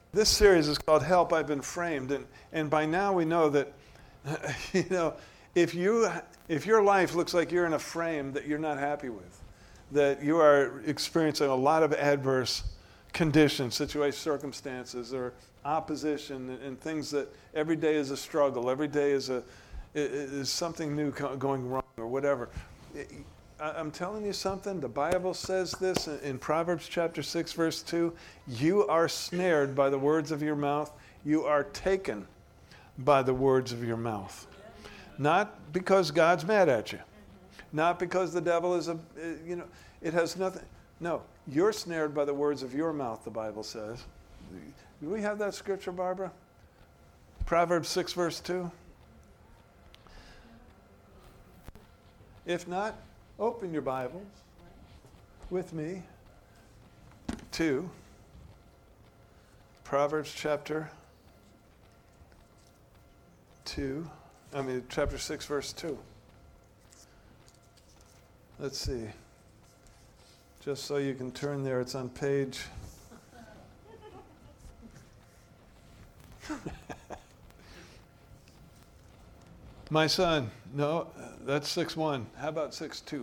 This series is called Help, I've Been Framed. And by now we know that, if your life looks like you're in a frame that you're not happy with, that you are experiencing a lot of adverse conditions, situations, circumstances, or opposition, and things that every day is a struggle, every day is something new going wrong or whatever. I'm telling you something, the Bible says this in Proverbs chapter 6, verse 2, you are snared by the words of your mouth, you are taken by the words of your mouth. Not because God's mad at you, not because the devil is it has nothing. No, you're snared by the words of your mouth, the Bible says. Do we have that scripture, Barbara? Proverbs 6, verse 2. If not, open your Bibles with me to Proverbs chapter 6, verse 2. Let's see. Just so you can turn there, it's on page... My son, no, that's 6:1. How about 6:2?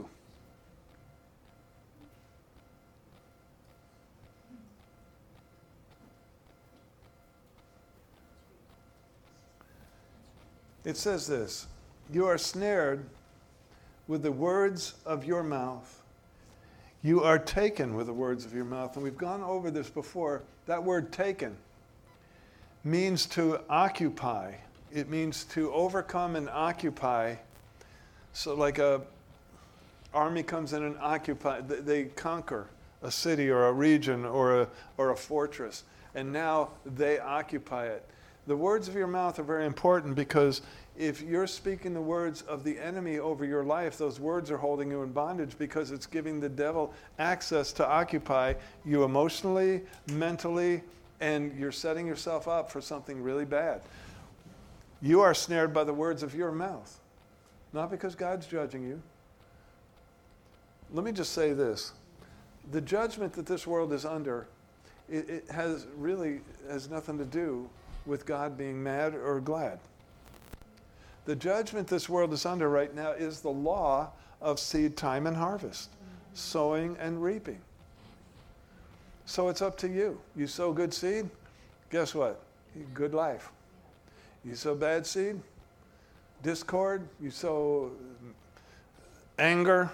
It says this, you are snared with the words of your mouth. You are taken with the words of your mouth. And we've gone over this before. That word taken means to occupy. It means to overcome and occupy. So like a army comes in and occupy, they conquer a city or a region or a fortress. And now they occupy it. The words of your mouth are very important because if you're speaking the words of the enemy over your life, those words are holding you in bondage because it's giving the devil access to occupy you emotionally, mentally, and you're setting yourself up for something really bad. You are snared by the words of your mouth, not because God's judging you. Let me just say this. The judgment that this world is under, it has nothing to do with God being mad or glad. The judgment this world is under right now is the law of seed time and harvest, sowing and reaping. So it's up to you. You sow good seed, guess what? Good life. You sow bad seed, discord, you sow anger,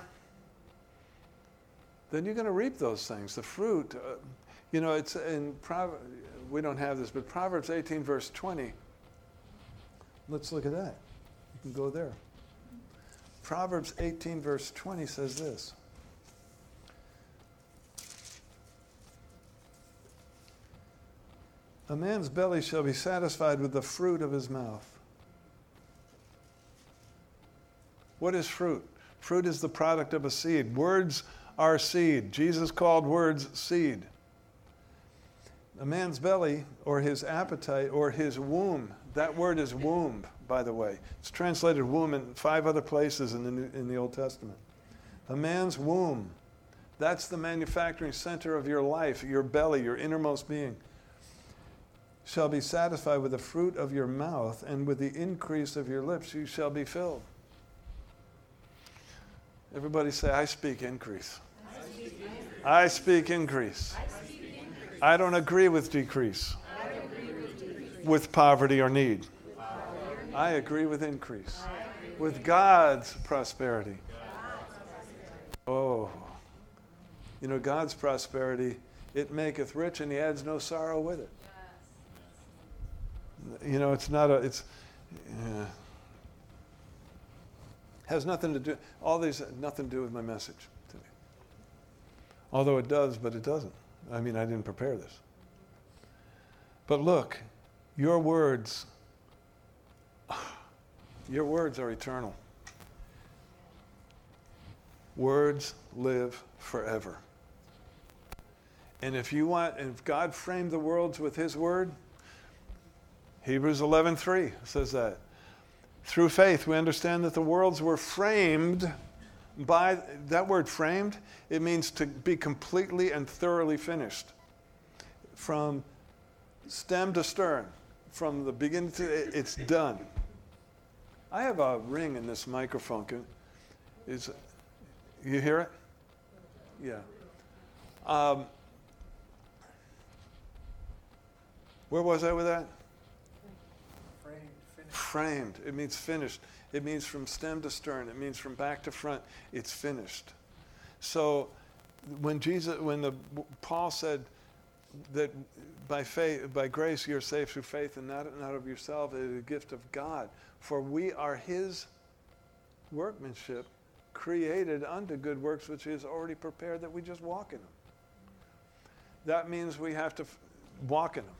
then you're going to reap those things. The fruit, it's in we don't have this, but Proverbs 18, verse 20. Let's look at that. You can go there. Proverbs 18, verse 20 says this. A man's belly shall be satisfied with the fruit of his mouth. What is fruit? Fruit is the product of a seed. Words are seed. Jesus called words seed. A man's belly, or his appetite, or his womb. That word is womb, by the way. It's translated womb in 5 other places in the Old Testament. A man's womb. That's the manufacturing center of your life, your belly, your innermost being. Shall be satisfied with the fruit of your mouth, and with the increase of your lips you shall be filled. Everybody say, I speak increase. I speak increase. I don't agree with decrease, with poverty or need. I agree with increase, with God's prosperity. Oh, God's prosperity, it maketh rich and he adds no sorrow with it. Has nothing to do, all these have nothing to do with my message today. Although it does, but it doesn't. I didn't prepare this. But look, your words are eternal. Words live forever. And if God framed the worlds with his word, Hebrews 11:3 says that. Through faith, we understand that the worlds were framed by, that word framed, it means to be completely and thoroughly finished. From stem to stern, from the beginning to it's done. I have a ring in this microphone. You hear it? Yeah. Where was I with that? Framed. It means finished. It means from stem to stern. It means from back to front. It's finished. So when Paul said that by faith, by grace, you're saved through faith, and not of yourself, it is a gift of God. For we are His workmanship, created unto good works, which He has already prepared that we just walk in them. That means we have to walk in them.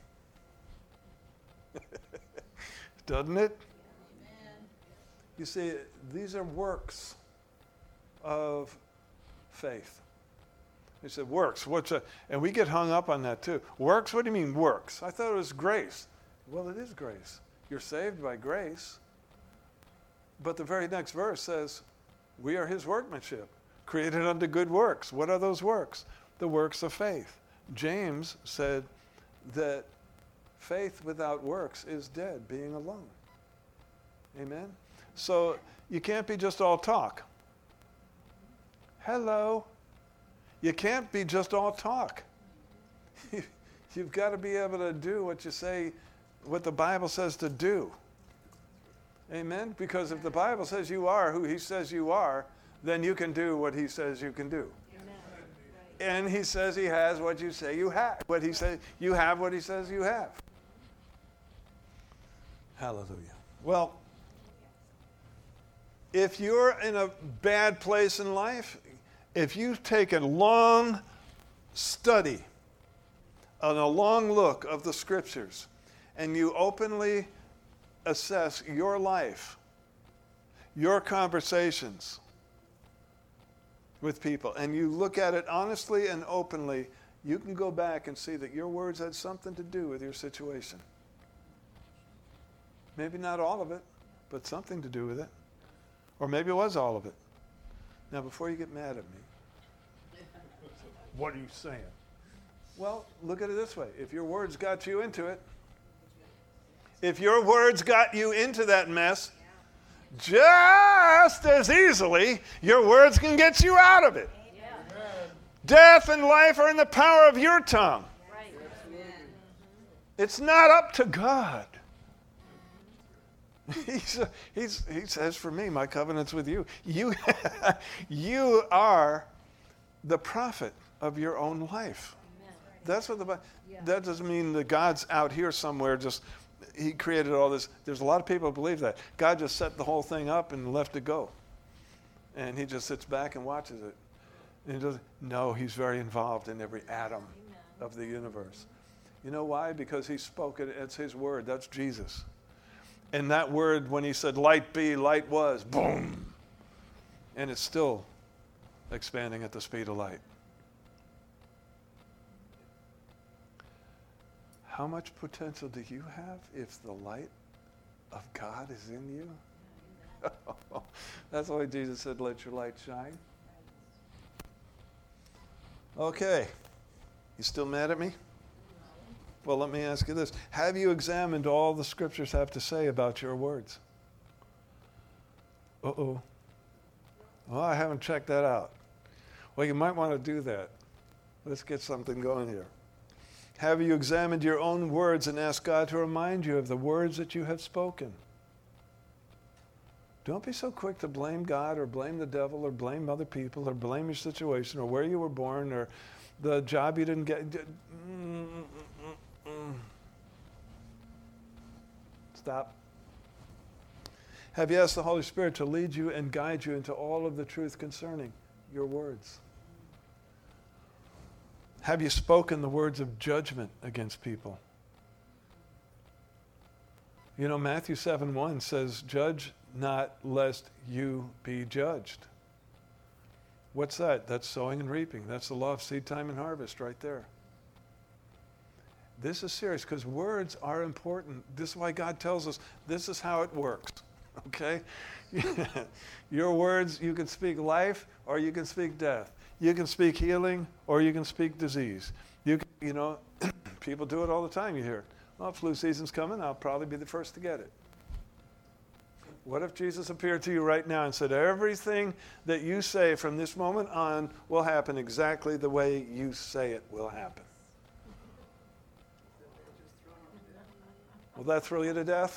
Doesn't it? Amen. You see, these are works of faith. He said, works. And we get hung up on that too. Works? What do you mean works? I thought it was grace. Well, it is grace. You're saved by grace. But the very next verse says, we are His workmanship, created unto good works. What are those works? The works of faith. James said that faith without works is dead, being alone. Amen? So you can't be just all talk. Hello. You can't be just all talk. You've got to be able to do what you say, what the Bible says to do. Amen? Because if the Bible says you are who He says you are, then you can do what He says you can do. And He says He has what you say you have. What He says you have, what He says you have. Hallelujah. Well, if you're in a bad place in life, if you take a long study and a long look of the Scriptures, and you openly assess your life, your conversations with people, and you look at it honestly and openly, you can go back and see that your words had something to do with your situation. Maybe not all of it, but something to do with it. Or maybe it was all of it. Now, before you get mad at me, what are you saying? Well, look at it this way. If your words got you into it, if your words got you into that mess, just as easily, your words can get you out of it. Death and life are in the power of your tongue. It's not up to God. He says, for me, my covenant's with you. You are the prophet of your own life. That's what that doesn't mean that God's out here somewhere just, He created all this. There's a lot of people who believe that. God just set the whole thing up and left it go. And He just sits back and watches it. And He doesn't. No, He's very involved in every atom of the universe. You know why? Because He spoke it. It's His word. That's Jesus. And that word, when He said, light be, light was. Boom. And it's still expanding at the speed of light. How much potential do you have if the light of God is in you? That's why Jesus said, let your light shine. Okay. You still mad at me? Well, let me ask you this. Have you examined all the Scriptures have to say about your words? Uh-oh. Well, I haven't checked that out. Well, you might want to do that. Let's get something going here. Have you examined your own words and asked God to remind you of the words that you have spoken? Don't be so quick to blame God or blame the devil or blame other people or blame your situation or where you were born or the job you didn't get. Stop. Have you asked the Holy Spirit to lead you and guide you into all of the truth concerning your words? Have you spoken the words of judgment against people? You know, Matthew 7:1 says, judge not lest you be judged. What's that? That's sowing and reaping. That's the law of seed time and harvest right there. This is serious because words are important. This is why God tells us this is how it works. Okay? Your words, you can speak life or you can speak death. You can speak healing or you can speak disease. You know, people do it all the time, you hear it. Well, flu season's coming. I'll probably be the first to get it. What if Jesus appeared to you right now and said, everything that you say from this moment on will happen exactly the way you say it will happen? Will that thrill you to death?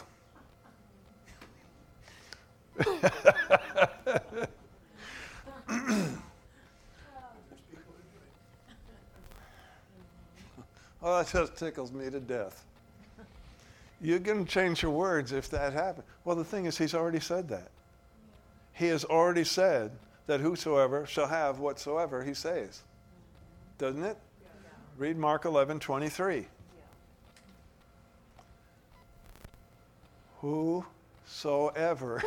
Oh, that just tickles me to death. You're going to change your words if that happens. Well, the thing is, he's already said that. He has already said that whosoever shall have whatsoever he says. Doesn't it? Yeah. Read Mark 11:23. Yeah. Whosoever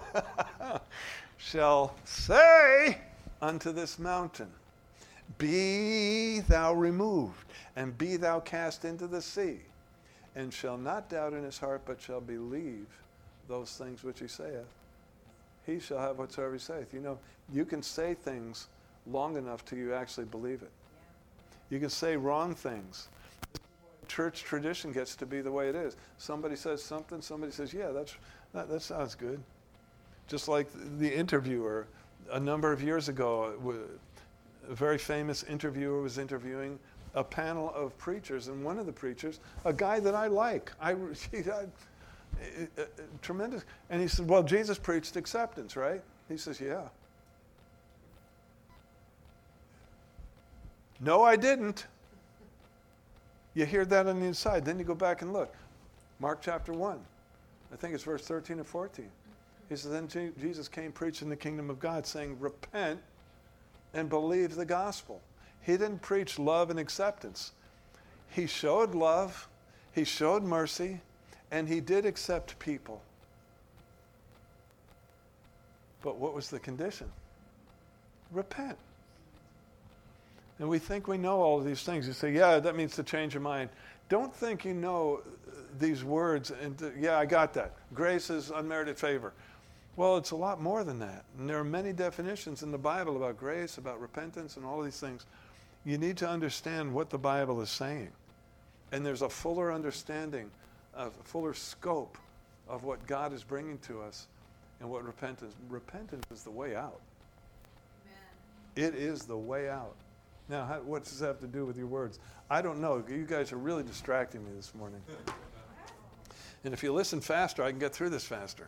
shall say unto this mountain, be thou removed, and be thou cast into the sea, and shall not doubt in his heart, but shall believe those things which he saith, he shall have whatsoever he saith. You know, you can say things long enough till you actually believe it. Yeah. You can say wrong things. Church tradition gets to be the way it is. Somebody says something, somebody says, yeah, that sounds good. Just like the interviewer, a number of years ago, a very famous interviewer was interviewing a panel of preachers, and one of the preachers, a guy that I like, tremendous, and he said, well, Jesus preached acceptance, right? He says, yeah. No, I didn't. You hear that on the inside. Then you go back and look. Mark chapter 1. I think it's verse 13 or 14. He says, then Jesus came preaching the kingdom of God, saying, repent and believe the gospel. He didn't preach love and acceptance. He showed love, he showed mercy, and he did accept people. But what was the condition? Repent. And we think we know all of these things. You say, yeah, that means to change your mind. Don't think you know these words and yeah, I got that. Grace is unmerited favor. Well, it's a lot more than that. And there are many definitions in the Bible about grace, about repentance, and all these things. You need to understand what the Bible is saying. And there's a fuller understanding, a fuller scope of what God is bringing to us and what repentance. Repentance is the way out. Amen. It is the way out. Now, what does this have to do with your words? I don't know. You guys are really distracting me this morning. And if you listen faster, I can get through this faster.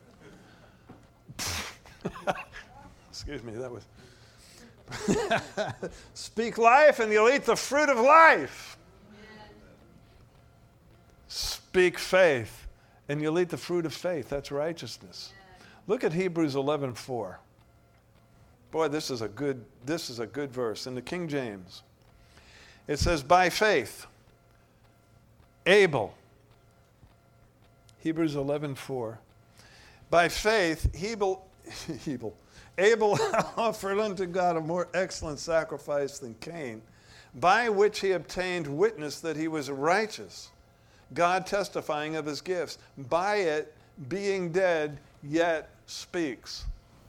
Excuse me, that was... Speak life and you'll eat the fruit of life. Amen. Speak faith and you'll eat the fruit of faith. That's righteousness. Amen. Look at Hebrews 11:4. Boy, this is a good verse. In the King James, it says, by faith, Abel, Hebrews 11:4, by faith, Abel offered unto God a more excellent sacrifice than Cain, by which he obtained witness that he was righteous, God testifying of his gifts. By it, being dead, yet speaks.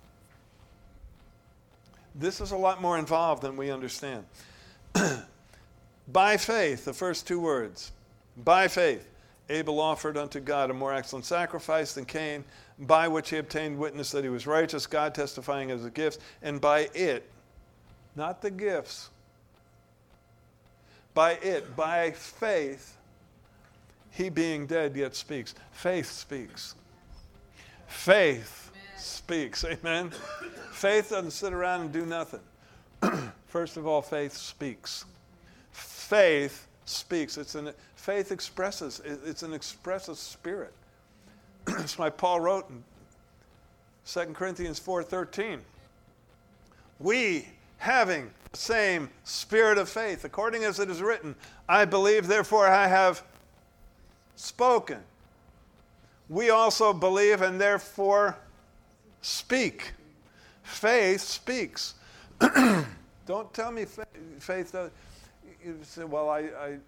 This is a lot more involved than we understand. By faith, the first two words. By faith, Abel offered unto God a more excellent sacrifice than Cain, by which he obtained witness that he was righteous, God testifying of the gifts, and by it, not the gifts, by it, by faith, he being dead yet speaks. Faith speaks. Faith speaks. Amen? Faith doesn't sit around and do nothing. First of all, faith speaks. Faith speaks. Faith expresses. It's an expressive spirit. That's why Paul wrote in 2 Corinthians 4:13, we, having the same spirit of faith, according as it is written, I believe, therefore I have spoken. We also believe and therefore speak. Faith speaks. Don't tell me faith does. You say, well,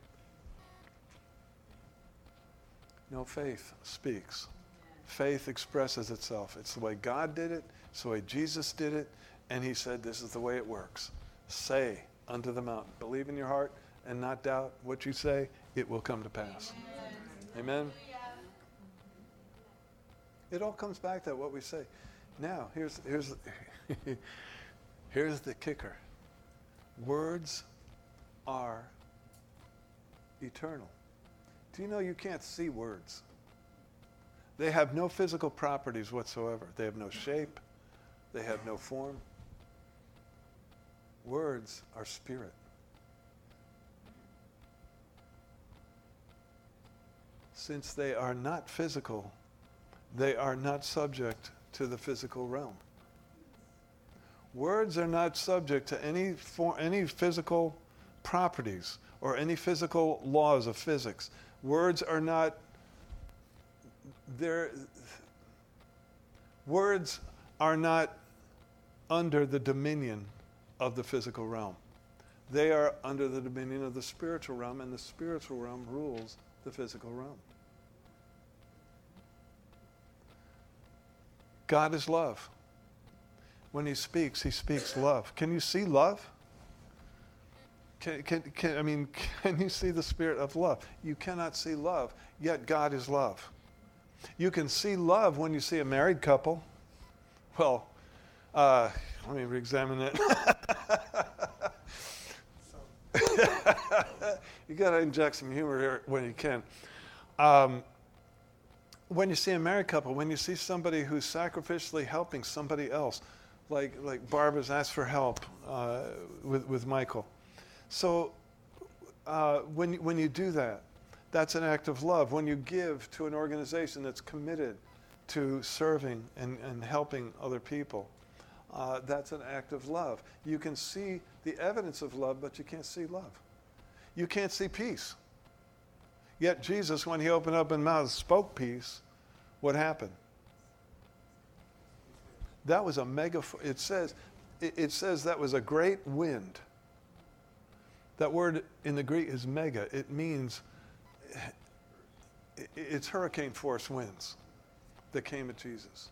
no, faith speaks. Faith expresses itself. It's the way God did it. It's the way Jesus did it. And he said, this is the way it works. Say unto the mountain, believe in your heart and not doubt what you say, it will come to pass. Amen. Amen? It all comes back to what we say. Now, here's here's the kicker. Words are eternal. Do you know you can't see words? They have no physical properties whatsoever. They have no shape. They have no form. Words are spirit. Since they are not physical, they are not subject to the physical realm. Words are not subject to any physical properties or any physical laws of physics. Words are not words are not under the dominion of the physical realm. They are under the dominion of the spiritual realm, and the spiritual realm rules the physical realm. God is love. When he speaks love. Can you see love? Can you see the spirit of love? You cannot see love, yet God is love. You can see love when you see a married couple. Well, let me re-examine it. You got to inject some humor here when you can. When you see a married couple, when you see somebody who's sacrificially helping somebody else, like Barbara's asked for help with Michael. So when you do that, that's an act of love. When you give to an organization that's committed to serving and helping other people, that's an act of love. You can see the evidence of love, but you can't see love. You can't see peace. Yet Jesus, when he opened up his mouth, spoke peace. What happened? That was a mega. It says that was a great wind. That word in the Greek is mega. It means it's hurricane force winds that came at Jesus.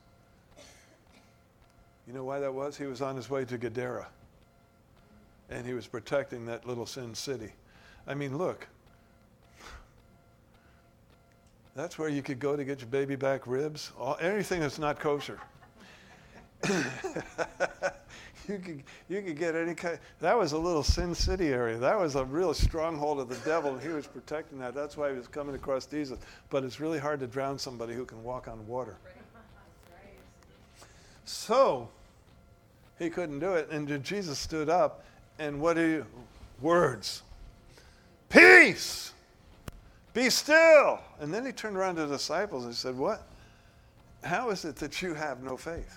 You know why that was? He was on his way to Gadara, and he was protecting that little sin city. I mean, look. That's where you could go to get your baby back ribs. Anything that's not kosher. You could get any kind. That was a little Sin City area. That was a real stronghold of the devil, and he was protecting that. That's why he was coming across Jesus. But it's really hard to drown somebody who can walk on water. So he couldn't do it, and Jesus stood up, and words, peace, be still. And then he turned around to the disciples and said, what? How is it that you have no faith?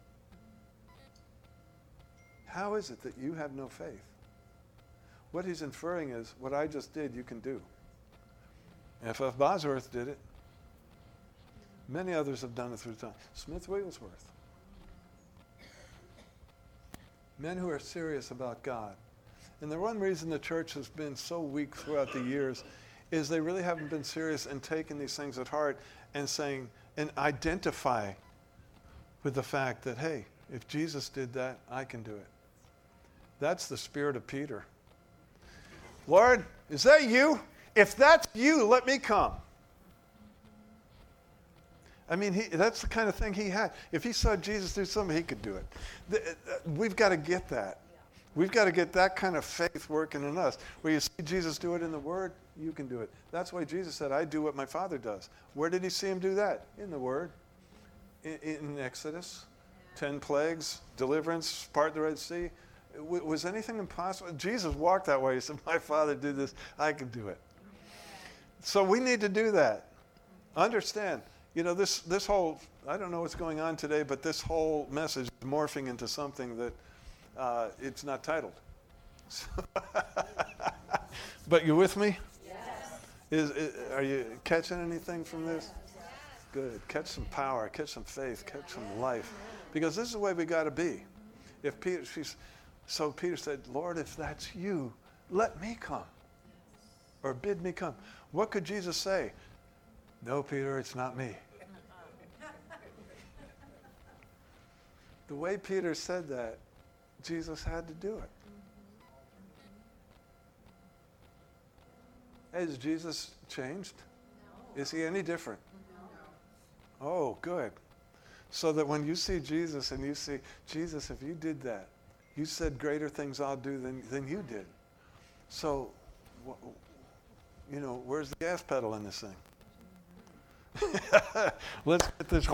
How is it that you have no faith? What he's inferring is, what I just did, you can do. F.F. Bosworth did it. Many others have done it through time. Smith Wigglesworth. Men who are serious about God. And the one reason the church has been so weak throughout the years is they really haven't been serious in taking these things at heart and saying, and identify with the fact that, hey, if Jesus did that, I can do it. That's the spirit of Peter. Lord, is that you? If that's you, let me come. I mean, that's the kind of thing he had. If he saw Jesus do something, he could do it. We've got to get that. We've got to get that kind of faith working in us. Where you see Jesus do it in the Word, you can do it. That's why Jesus said, I do what my Father does. Where did he see him do that? In the Word. In Exodus. 10 plagues, deliverance, part of the Red Sea. Was anything impossible? Jesus walked that way. He said, my Father did this. I can do it. So we need to do that. Understand. You know, this whole, I don't know what's going on today, but this whole message is morphing into something that it's not titled. But you with me? Yes. Are you catching anything from this? Yes. Good. Catch some power, catch some faith, catch some life. Because this is the way we got to be. So Peter said, Lord, if that's you, let me come. Or bid me come. What could Jesus say? No, Peter, it's not me. The way Peter said that, Jesus had to do it. Has Jesus changed? Is he any different? Oh, good. So that when you see Jesus and you see, Jesus, if you did that, you said greater things I'll do than you did. So, where's the gas pedal in this thing? Let's get this.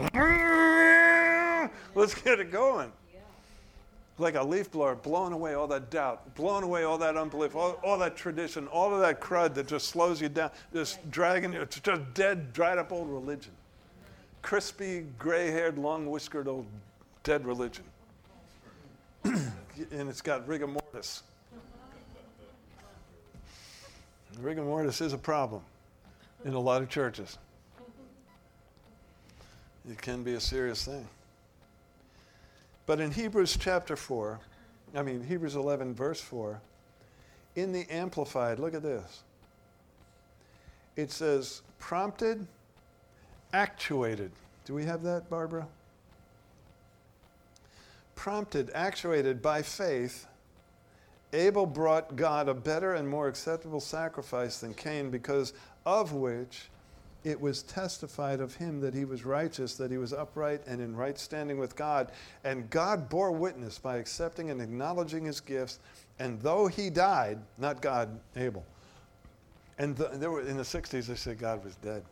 Let's get it going. Like a leaf blower, blowing away all that doubt, blowing away all that unbelief, all that tradition, all of that crud that just slows you down, just dragging you. It's just dead, dried up old religion. Crispy, gray-haired, long-whiskered old dead religion. And it's got rigor mortis. Rigor mortis is a problem in a lot of churches. It can be a serious thing. But in Hebrews 11, verse 4, in the Amplified, look at this. It says, prompted, actuated. Do we have that, Barbara? Prompted, actuated by faith, Abel brought God a better and more acceptable sacrifice than Cain, because of which it was testified of him that he was righteous, that he was upright and in right standing with God. And God bore witness by accepting and acknowledging his gifts. And though he died, not God, Abel. And there were in the 60s, they said God was dead.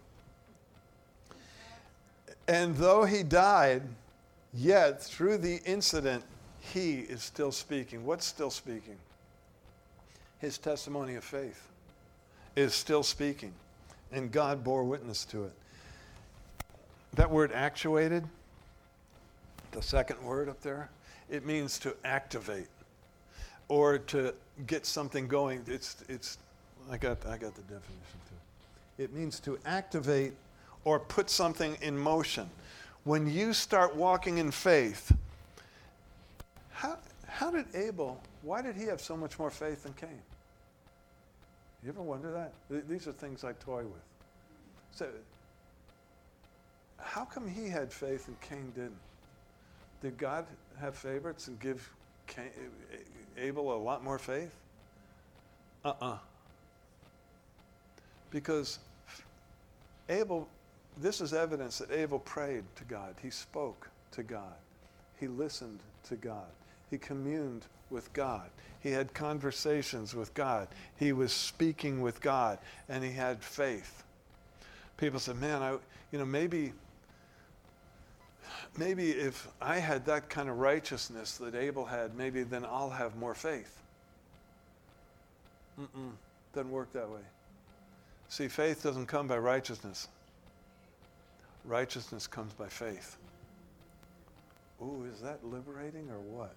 And though he died, yet through the incident, he is still speaking. What's still speaking? His testimony of faith is still speaking. And God bore witness to it. That word actuated, the second word up there, it means to activate or to get something going. I got the definition too. It means to activate or put something in motion. When you start walking in faith, how did Abel, why did he have so much more faith than Cain? You ever wonder that? These are things I toy with. So, how come he had faith and Cain didn't? Did God have favorites and give Abel a lot more faith? Because Abel, this is evidence that Abel prayed to God. He spoke to God. He listened to God. He communed with God. He had conversations with God. He was speaking with God, and he had faith. People said, man, maybe if I had that kind of righteousness that Abel had, maybe then I'll have more faith. Doesn't work that way. See, faith doesn't come by righteousness. Righteousness comes by faith. Ooh, is that liberating or what?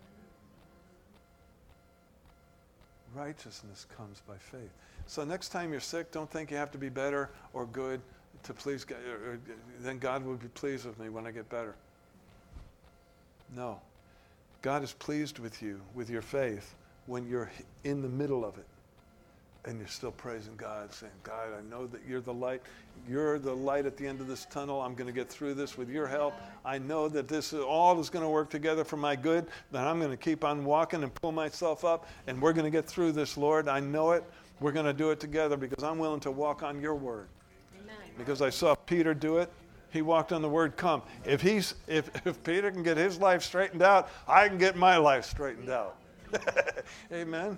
Righteousness comes by faith. So next time you're sick, don't think you have to be better or good to please God, or then God will be pleased with me when I get better. No. God is pleased with you, with your faith, when you're in the middle of it. And you're still praising God, saying, God, I know that you're the light. You're the light at the end of this tunnel. I'm going to get through this with your help. I know that this all is going to work together for my good, that I'm going to keep on walking and pull myself up, and we're going to get through this, Lord. I know it. We're going to do it together because I'm willing to walk on your word. Amen. Because I saw Peter do it. He walked on the word come. If Peter can get his life straightened out, I can get my life straightened out. Amen.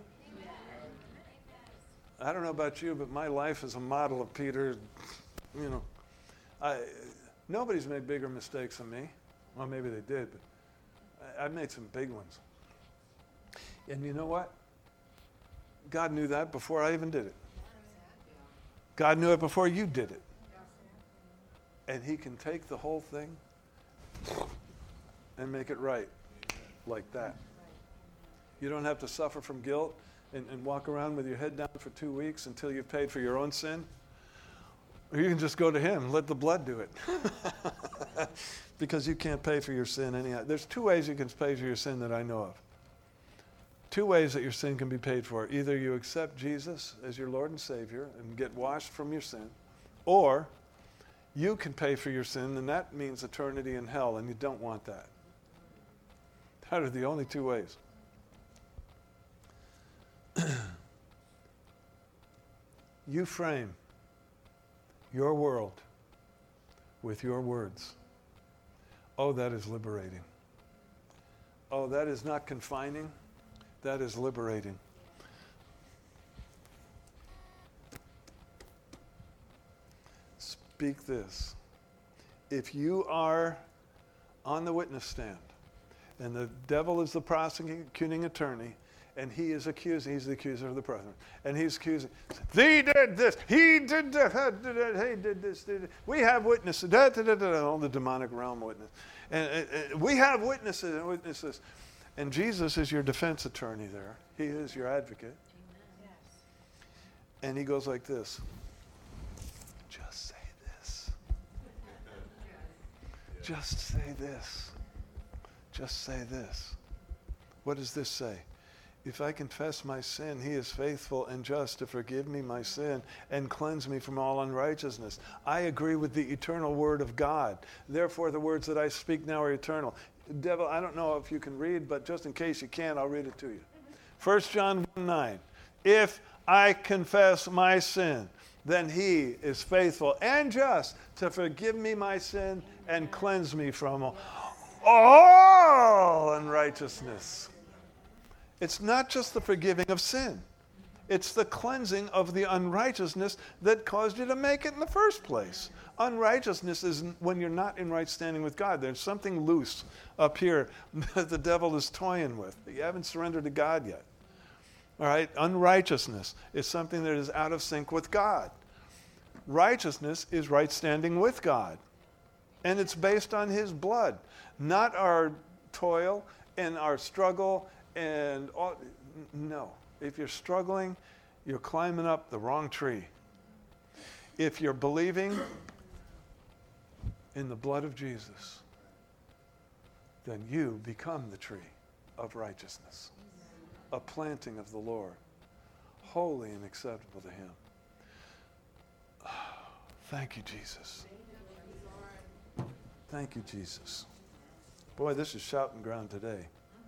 I don't know about you, but my life is a model of Peter. Nobody's made bigger mistakes than me. Well, maybe they did, but I've made some big ones. And you know what? God knew that before I even did it. God knew it before you did it. And he can take the whole thing and make it right like that. You don't have to suffer from guilt and walk around with your head down for 2 weeks until you've paid for your own sin. Or you can just go to him and let the blood do it. Because you can't pay for your sin anyhow. There's 2 ways you can pay for your sin that I know of. 2 ways that your sin can be paid for. Either you accept Jesus as your Lord and Savior and get washed from your sin, or you can pay for your sin, and that means eternity in hell, and you don't want that. That are the only 2 ways. You frame your world with your words. Oh, that is liberating. Oh, that is not confining. That is liberating. Speak this. If you are on the witness stand and the devil is the prosecuting attorney and he is accusing, he's the accuser of the president, and he's accusing, he did this, he did that, he did this, we have witnesses, all the demonic realm witness. And we have witnesses and witnesses. And Jesus is your defense attorney there. He is your advocate. Amen. And he goes like this. Just say this. Just say this. Just say this. What does this say? If I confess my sin, he is faithful and just to forgive me my sin and cleanse me from all unrighteousness. I agree with the eternal word of God. Therefore, the words that I speak now are eternal. Devil, I don't know if you can read, but just in case you can't, I'll read it to you. 1 John 1:9. If I confess my sin, then he is faithful and just to forgive me my sin and cleanse me from all unrighteousness. It's not just the forgiving of sin. It's the cleansing of the unrighteousness that caused you to make it in the first place. Unrighteousness is when you're not in right standing with God. There's something loose up here that the devil is toying with. You haven't surrendered to God yet. All right? Unrighteousness is something that is out of sync with God. Righteousness is right standing with God. And it's based on his blood, not our toil and our struggle and all. No. If you're struggling, you're climbing up the wrong tree. If you're believing in the blood of Jesus, then you become the tree of righteousness, a planting of the Lord, holy and acceptable to him. Thank you, Jesus. Thank you, Jesus. Boy, this is shouting ground today.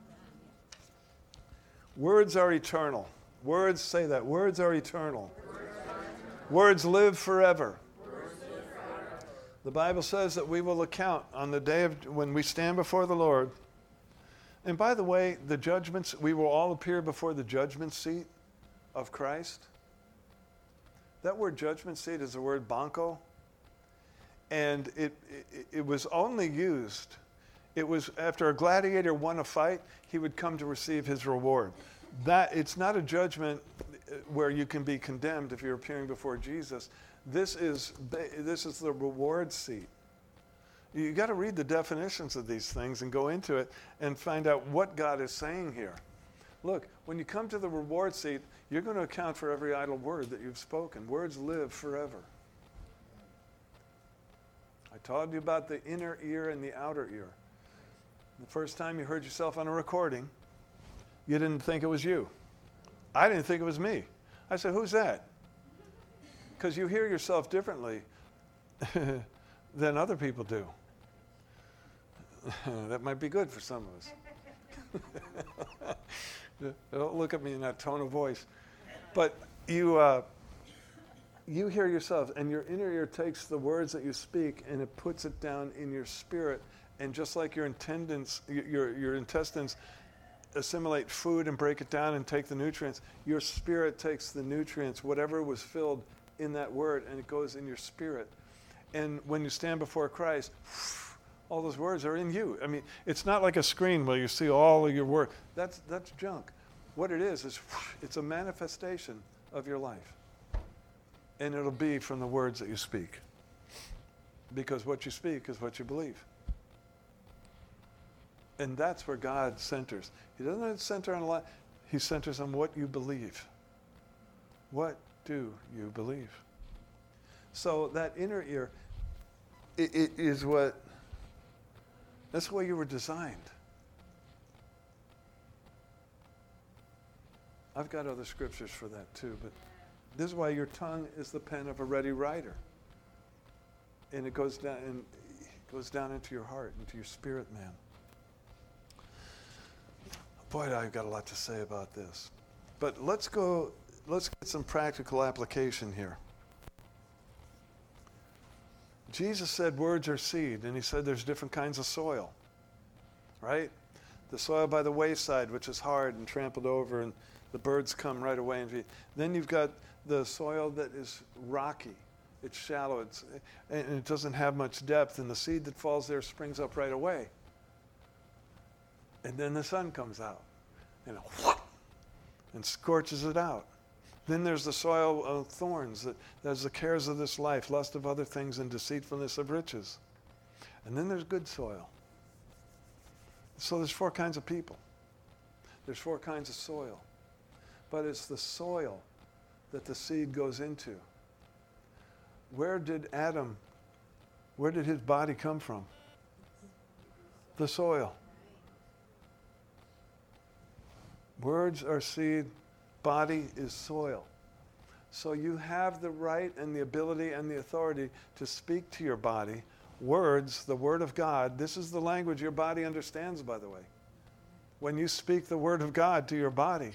Words are eternal. Words, say that. Words are eternal. Words live forever. The Bible says that we will account on the day of when we stand before the Lord. And by the way, the judgments, we will all appear before the judgment seat of Christ. That word judgment seat is the word banco. And it was only used, it was after a gladiator won a fight, he would come to receive his reward. That it's not a judgment where you can be condemned if you're appearing before Jesus. This is the reward seat. You got to read the definitions of these things and go into it and find out what God is saying here. Look, when you come to the reward seat, you're going to account for every idle word that you've spoken. Words live forever. I told you about the inner ear and the outer ear. The first time you heard yourself on a recording, you didn't think it was you. I didn't think it was me. I said, who's that? Because you hear yourself differently than other people do. That might be good for some of us. Don't look at me in that tone of voice. But you hear yourself, and your inner ear takes the words that you speak and it puts it down in your spirit. And just like your intestines assimilate food and break it down and take the nutrients, your spirit takes the nutrients, whatever was filled in that word, and it goes in your spirit. And when you stand before Christ, all those words are in you. I mean, it's not like a screen where you see all of your work. That's junk. What it is it's a manifestation of your life. And it'll be from the words that you speak. Because what you speak is what you believe. And that's where God centers. He doesn't center on a lot. He centers on what you believe. What do you believe? So that inner ear, it is that's the way you were designed. I've got other scriptures for that too, but this is why your tongue is the pen of a ready writer. And it goes down into your heart, into your spirit, man. Boy, I've got a lot to say about this. But let's get some practical application here. Jesus said words are seed, and he said there's different kinds of soil, right? The soil by the wayside, which is hard and trampled over, and the birds come right away. And then you've got the soil that is rocky. It's shallow, and it doesn't have much depth, and the seed that falls there springs up right away. And then the sun comes out and scorches it out. Then there's the soil of thorns. There's the cares of this life, lust of other things, and deceitfulness of riches. And then there's good soil. So there's 4 kinds of people. There's 4 kinds of soil. But it's the soil that the seed goes into. Where did his body come from? The soil. Words are seed. Body is soil. So you have the right and the ability and the authority to speak to your body. Words, the Word of God, this is the language your body understands, by the way. When you speak the Word of God to your body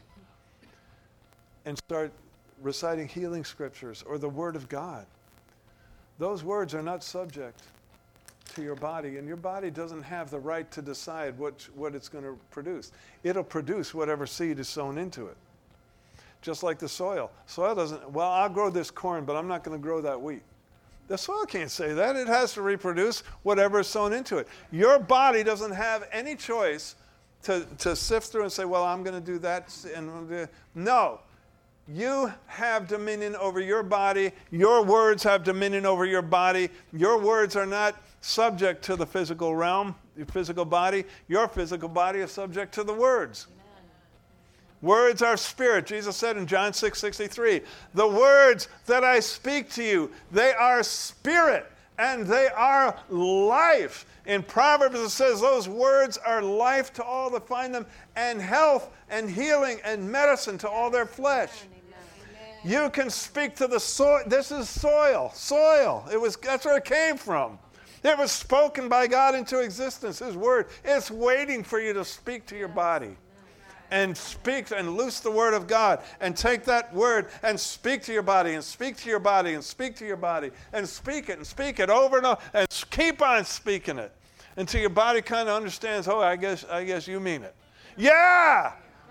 and start reciting healing scriptures or the Word of God, those words are not subject to your body, and your body doesn't have the right to decide what it's going to produce. It'll produce whatever seed is sown into it. Just like the soil. Soil doesn't, well, I'll grow this corn, but I'm not going to grow that wheat. The soil can't say that. It has to reproduce whatever is sown into it. Your body doesn't have any choice to sift through and say, well, I'm going to do that. No. You have dominion over your body. Your words have dominion over your body. Your words are not subject to the physical realm, your physical body. Your physical body is subject to the words. Words are spirit. Jesus said in John 6:63, the words that I speak to you, they are spirit and they are life. In Proverbs it says those words are life to all that find them, and health and healing and medicine to all their flesh. Amen. You can speak to the soil. This is soil. Soil. That's where it came from. It was spoken by God into existence. His word. It's waiting for you to speak to your body. And speak and loose the word of God and take that word and speak to your body and speak to your body and speak to your body and speak it over and over and keep on speaking it until your body kind of understands, oh, I guess you mean it. Yeah.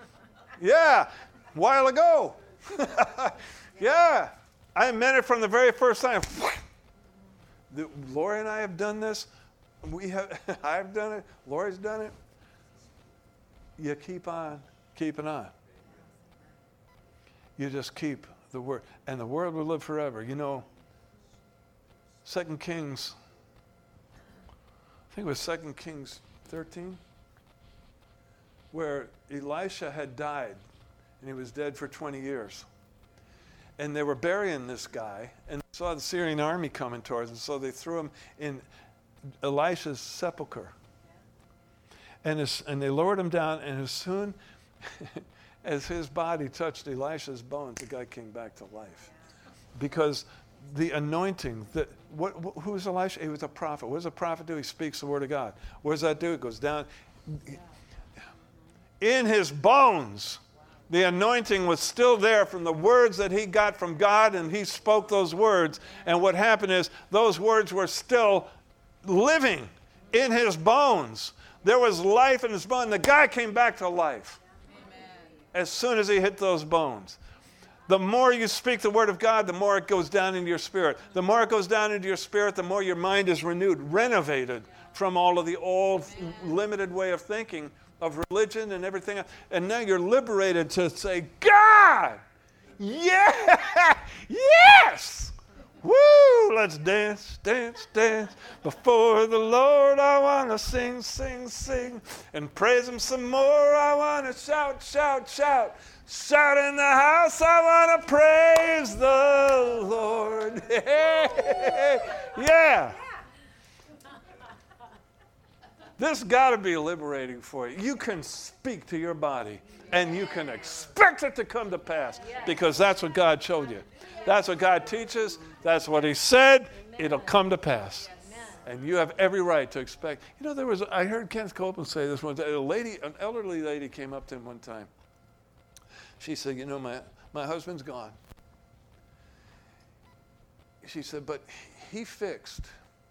A while ago. Yeah. I meant it from the very first time. Lori and I have done this. I've done it. Lori's done it. You keep on keeping on. You just keep the word. And the word will live forever. You know, 2 Kings, I think it was 2 Kings 13, where Elisha had died, and he was dead for 20 years. And they were burying this guy, and they saw the Syrian army coming towards him, so they threw him in Elisha's sepulcher. And they lowered him down, and as soon as his body touched Elisha's bones, the guy came back to life. Because the anointing, who's Elisha? He was a prophet. What does a prophet do? He speaks the word of God. What does that do? It goes down. In his bones, the anointing was still there from the words that he got from God, and he spoke those words. And what happened is those words were still living in his bones. There was life in his bones. The guy came back to life. Amen. As soon as he hit those bones. The more you speak the word of God, the more it goes down into your spirit. The more it goes down into your spirit, the more your mind is renewed, renovated from all of the old limited way of thinking of religion and everything else. And now you're liberated to say, God, yeah, yes. Woo! Let's dance, dance, dance. Before the Lord, I want to sing, sing, sing. And praise Him some more. I want to shout, shout, shout. Shout in the house. I want to praise the Lord. Yeah. This got to be liberating for you. You can speak to your body, and you can expect it to come to pass, because that's what God showed you. That's what God teaches. That's what He said. It'll come to pass. And you have every right to expect. You know, I heard Kenneth Copeland say this one time. An elderly lady came up to him one time. She said, you know, my husband's gone. She said, but he fixed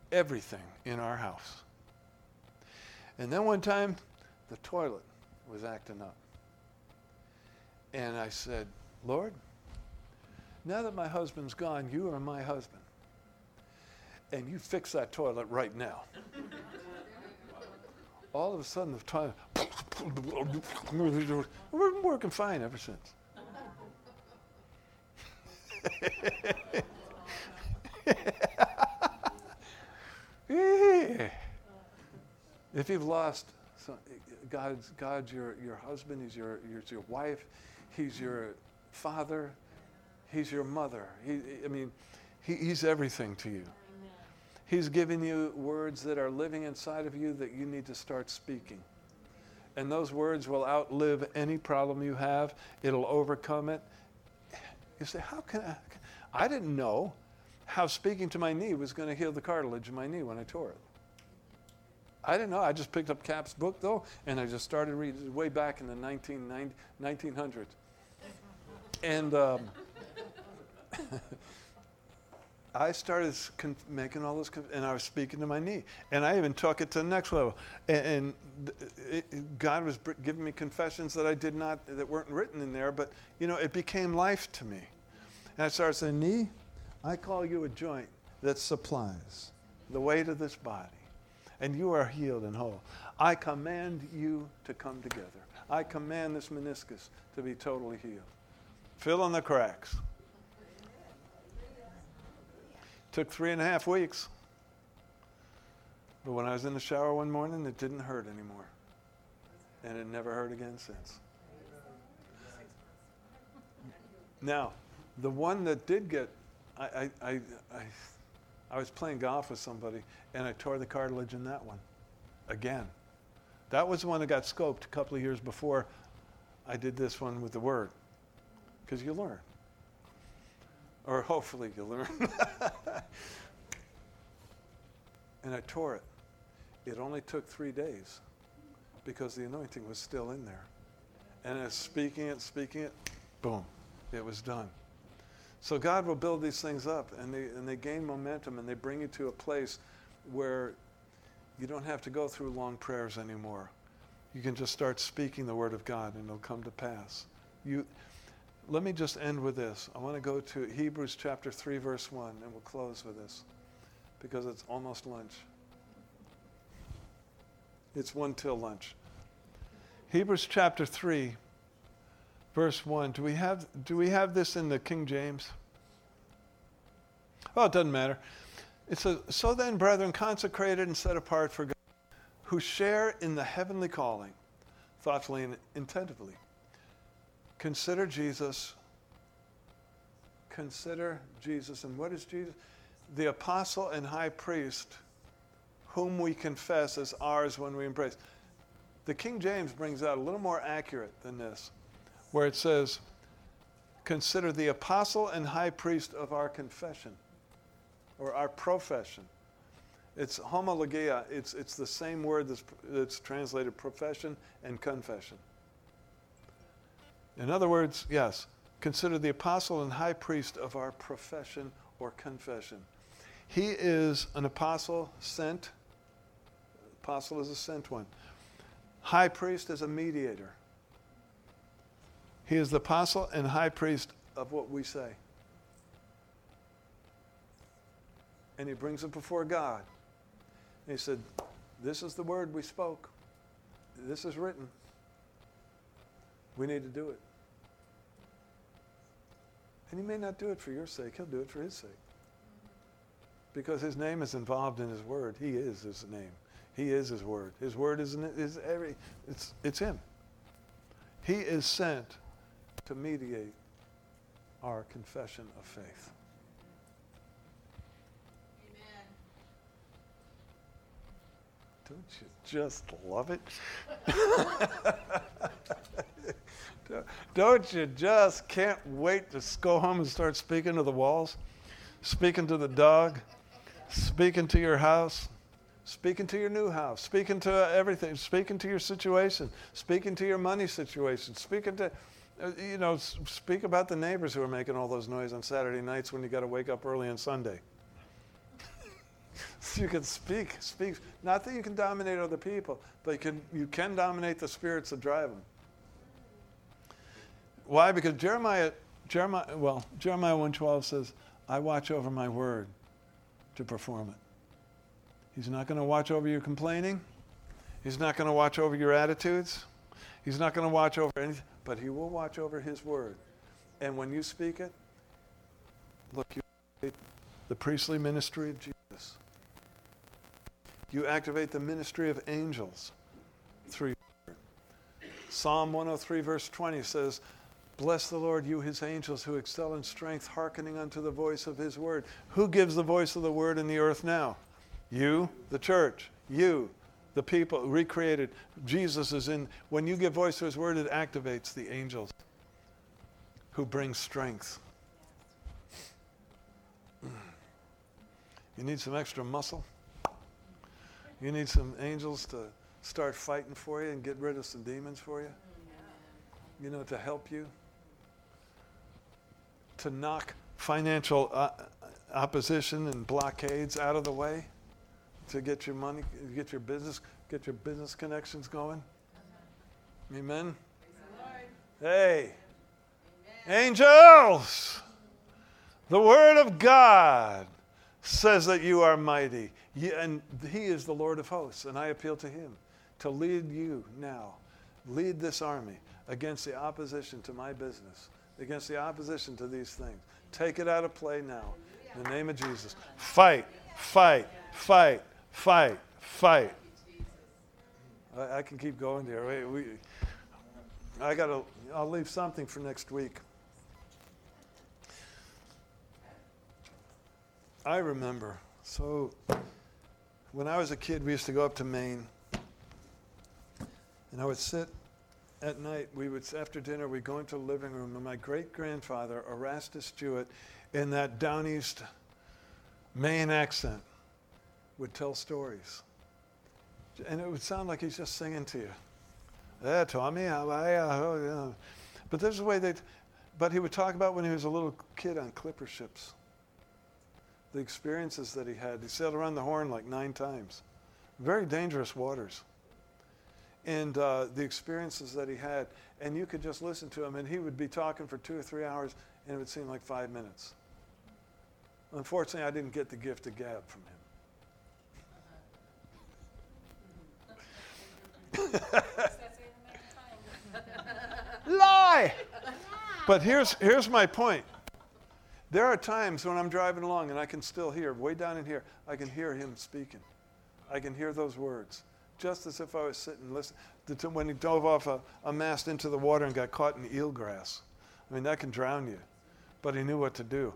everything in our house. And then one time, the toilet was acting up. And I said, Lord, now that my husband's gone, you are my husband. And you fix that toilet right now. All of a sudden, the toilet, we've been working fine ever since. If you've lost, God's your husband, He's your wife, He's your father, He's your mother. He's everything to you. He's giving you words that are living inside of you that you need to start speaking. And those words will outlive any problem you have. It'll overcome it. You say, how can I didn't know how speaking to my knee was going to heal the cartilage in my knee when I tore it. I didn't know. I just picked up Cap's book, though, and I just started reading way back in the 1900s. And I started making all this, and I was speaking to my knee. And I even took it to the next level. And God was giving me confessions that weren't written in there, but, it became life to me. And I started saying, knee, I call you a joint that supplies the weight of this body. And you are healed and whole. I command you to come together. I command this meniscus to be totally healed. Fill in the cracks. Took 3.5 weeks. But when I was in the shower one morning, it didn't hurt anymore. And it never hurt again since. Now, the one that did get, I was playing golf with somebody, and I tore the cartilage in that one again. That was the one that got scoped a couple of years before I did this one with the Word. Because you learn. Or hopefully you learn. And I tore it. It only took 3 days because the anointing was still in there. And as speaking it, boom, it was done. So God will build these things up, and they gain momentum, and they bring you to a place where you don't have to go through long prayers anymore. You can just start speaking the Word of God, and it'll come to pass. Let me just end with this. I want to go to Hebrews chapter 3, verse 1, and we'll close with this, because it's almost lunch. It's 1 till lunch. Hebrews chapter 3, verse 1. Do we have this in the King James? Oh, it doesn't matter. It says, so then, brethren, consecrated and set apart for God, who share in the heavenly calling, thoughtfully and attentively. Consider Jesus. And what is Jesus? The apostle and high priest, whom we confess as ours when we embrace. The King James brings out a little more accurate than this, where it says, consider the apostle and high priest of our confession, or our profession. It's homologia. It's the same word that's translated profession and confession. In other words, yes, consider the apostle and high priest of our profession or confession. He is an apostle sent. Apostle is a sent one. High priest is a mediator. He is the apostle and high priest of what we say. And he brings it before God. And he said, this is the word we spoke. This is written. We need to do it. And he may not do it for your sake. He'll do it for his sake. Because his name is involved in his word. He is his name. He is his word. His word it's him. He is sent to mediate our confession of faith. Amen. Don't you just love it? Don't you just can't wait to go home and start speaking to the walls, speaking to the dog, speaking to your house, speaking to your new house, speaking to everything, speaking to your situation, speaking to your money situation, speaking to, speak about the neighbors who are making all those noise on Saturday nights when you got to wake up early on Sunday. You can speak. Not that you can dominate other people, but you can dominate the spirits that drive them. Why? Because Jeremiah 1:12 says, I watch over my word to perform it. He's not going to watch over your complaining. He's not going to watch over your attitudes. He's not going to watch over anything, but he will watch over his word. And when you speak it, look, you activate the priestly ministry of Jesus. You activate the ministry of angels through your word. Psalm 103 verse 20 says, bless the Lord, you his angels who excel in strength, hearkening unto the voice of his word. Who gives the voice of the word in the earth now? You, the church. You, the people recreated. Jesus is in. When you give voice to his word, it activates the angels who bring strength. You need some extra muscle. You need some angels to start fighting for you and get rid of some demons for you. You know, to help you. To knock financial opposition and blockades out of the way. To get your money, get your business connections going. Amen. Hey, angels! The word of God says that you are mighty. And he is the Lord of hosts. And I appeal to him to lead you now. Lead this army against the opposition to my business. Against the opposition to these things. Take it out of play now. In the name of Jesus. Fight, fight, fight, fight, fight. I can keep going there. I'll leave something for next week. I remember, when I was a kid, we used to go up to Maine, and I would sit at night. After dinner, we'd go into the living room, and my great-grandfather, Erastus Jewett, in that down east Maine accent, would tell stories. And it would sound like he's just singing to you. Yeah, Tommy, how are you? But there's a way but he would talk about when he was a little kid on clipper ships. The experiences that he had. He sailed around the Horn like 9 times. Very dangerous waters. And the experiences that he had. And you could just listen to him, and he would be talking for 2 or 3 hours, and it would seem like 5 minutes. Unfortunately, I didn't get the gift of gab from him. Lie! But here's my point. There are times when I'm driving along and I can still hear, way down in here, I can hear him speaking. I can hear those words. Just as if I was sitting and listening. When he dove off a mast into the water and got caught in eelgrass. I mean, that can drown you. But he knew what to do.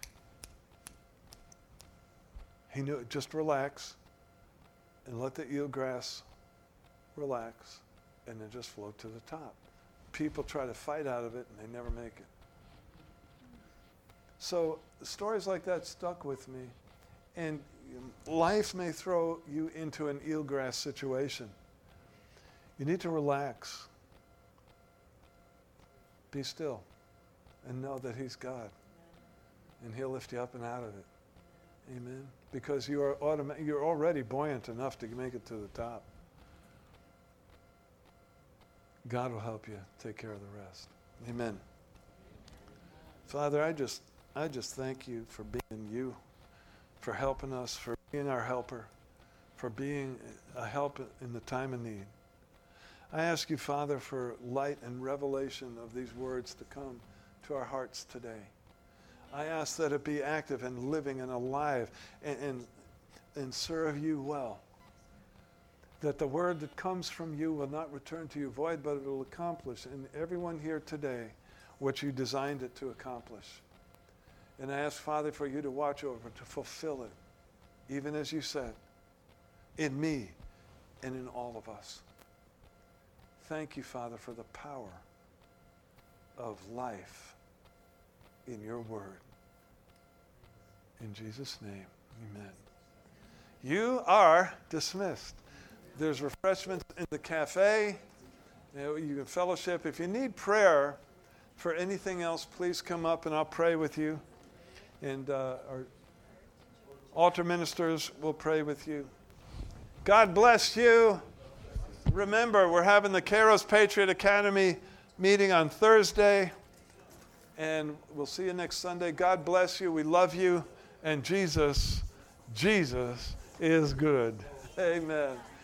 He knew, just relax and let the eelgrass relax and then just float to the top. People try to fight out of it and they never make it. So stories like that stuck with me. And life may throw you into an eelgrass situation. You need to relax. Be still and know that he's God. And he'll lift you up and out of it. Amen. Because you're already buoyant enough to make it to the top. God will help you take care of the rest. Amen. Father, I just thank you for being you, for helping us, for being our helper, for being a help in the time of need. I ask you, Father, for light and revelation of these words to come to our hearts today. I ask that it be active and living and alive and serve you well. That the word that comes from you will not return to you void, but it will accomplish in everyone here today what you designed it to accomplish. And I ask, Father, for you to watch over, to fulfill it, even as you said, in me and in all of us. Thank you, Father, for the power of life in your word. In Jesus' name, amen. You are dismissed. There's refreshments in the cafe. You can fellowship. If you need prayer for anything else, please come up and I'll pray with you. And Altar ministers will pray with you. God bless you. Remember, we're having the Kairos Patriot Academy meeting on Thursday. And we'll see you next Sunday. God bless you. We love you. And Jesus is good. Amen.